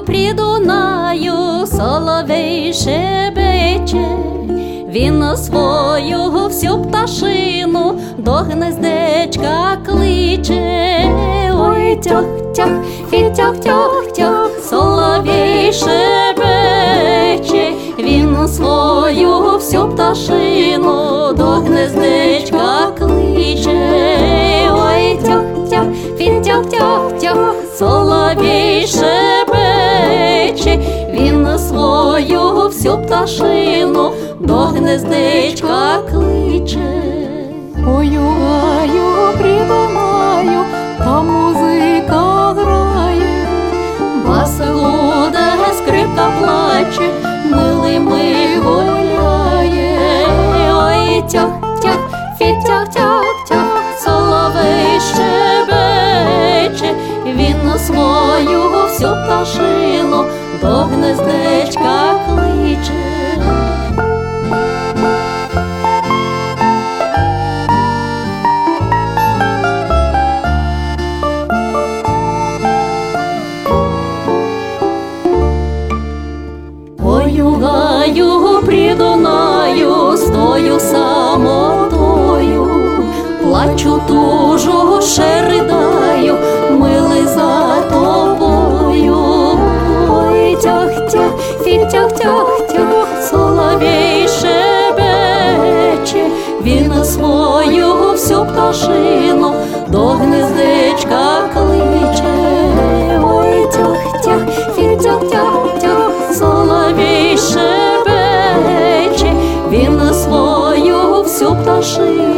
при Дунаю соловей шебече, він на свою всю пташину до гнездечка кличе. Ой, тьох-тьох, фі-тьох-тьох-тьох, соловей шебече, він на свою всю пташину до гнездечка кличе. Ой, тьох-тьох, фі-тьох-тьох-тьох, соловей шебече, він на свою всю пташину до гнездечка кличе. Ой-ой, при Дунаю, там музика грає, Баса гуде, скрипка плаче, милими гуляє. Ой, тьох-тьох, фі-тьох-тьох-тьох, соловей щебече, він на свою всю пташину до гнездечка кличе. Ой-гаю, при Дунаю, стою самотою, плачу, тужу, ще ридаю, милий за тобою. Ой, тьох-тьох, фі-тьох-тьох-тьох, соловей шебече, він на свою всю пташину до гнездечка кличе. Ой, тьох-тьох, фі-тьох-тьох-тьох, соловей шебече, він на свою всю пташину